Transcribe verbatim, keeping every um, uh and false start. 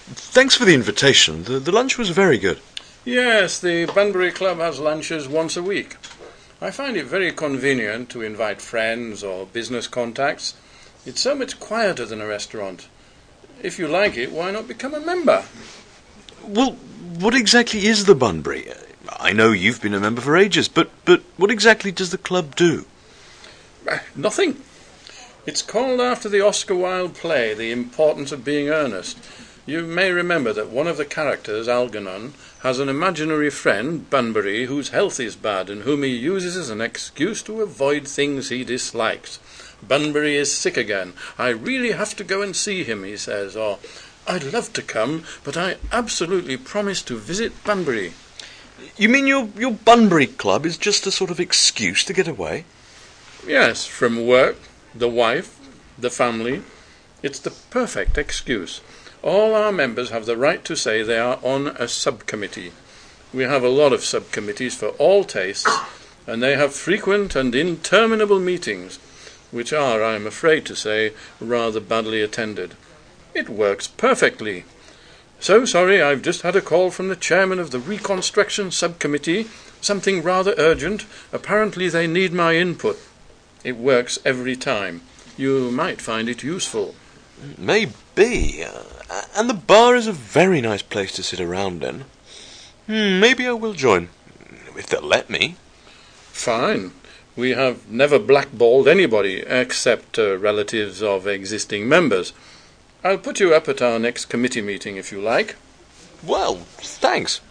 Thanks for the invitation. The, the lunch was very good. Yes, the Bunbury Club has lunches once a week. I find it very convenient to invite friends or business contacts. It's so much quieter than a restaurant. If you like it, why not become a member? Well, what exactly is the Bunbury? I know you've been a member for ages, but, but what exactly does the club do? Uh, nothing. It's called after the Oscar Wilde play, The Importance of Being Earnest. You may remember that one of the characters, Algernon, has an imaginary friend, Bunbury, whose health is bad and whom he uses as an excuse to avoid things he dislikes. Bunbury is sick again. I really have to go and see him, he says, or I'd love to come, but I absolutely promised to visit Bunbury. You mean your, your Bunbury Club is just a sort of excuse to get away? Yes, from work, the wife, the family. It's the perfect excuse. All our members have the right to say they are on a subcommittee. We have a lot of subcommittees for all tastes, and they have frequent and interminable meetings, which are, I am afraid to say, rather badly attended. It works perfectly. So sorry, I've just had a call from the chairman of the Reconstruction Subcommittee, something rather urgent. Apparently they need my input. It works every time. You might find it useful. Maybe. Uh, and the bar is a very nice place to sit around in. Hmm, maybe I will join, if they'll let me. Fine. We have never blackballed anybody, except uh, relatives of existing members. I'll put you up at our next committee meeting if you like. Well, thanks.